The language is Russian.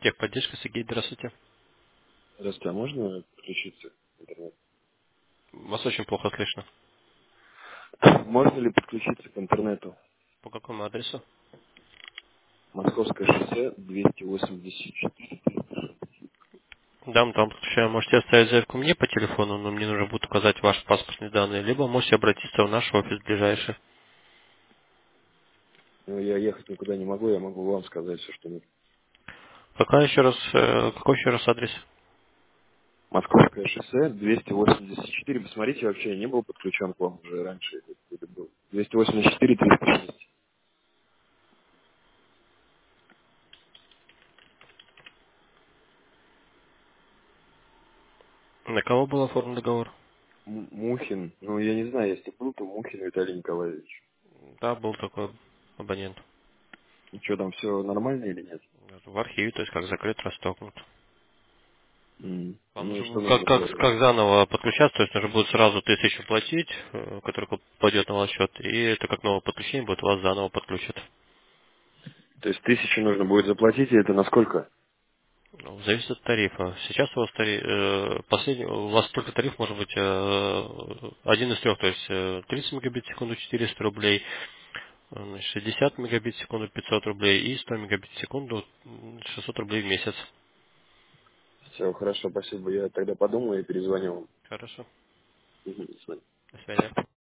Техподдержка, Сергей, здравствуйте. Здравствуйте, а можно подключиться к интернету? Вас очень плохо слышно. Можно ли подключиться к интернету? По какому адресу? Московское шоссе 284. Да, мы там подключаем. Можете оставить заявку мне по телефону, но мне нужно будет указать ваши паспортные данные, либо можете обратиться в наш офис ближайший. Но я ехать никуда не могу, я могу вам сказать все, что нужно. Какой еще раз адрес? Московское шоссе 284. Посмотрите, вообще я не был подключен к вам уже раньше. Это был 284 306. На кого был оформлен договор? Мухин. Ну, я не знаю, если был, то Мухин Виталий Николаевич. Да, был такой абонент. Ну, что там, все нормально или нет? В архиве, то есть как закрыт, растокнут. Вам Ну и нужно что будет нужно делать? как заново подключаться, то есть нужно будет сразу 1000 платить, который пойдет на ваш счет, и это как новое подключение будет, вас заново подключат. То есть 1000 нужно будет заплатить, и это на сколько? Ну, зависит от тарифа. Сейчас у вас последний, у вас только тариф может быть один из трех, то есть 30 мегабит в секунду 400 рублей, 60 мегабит в секунду 500 рублей и 100 мегабит в секунду 600 рублей в месяц. Все, хорошо, спасибо. Я тогда подумаю и перезвоню вам. Хорошо. Мгм, до свидания. До свидания.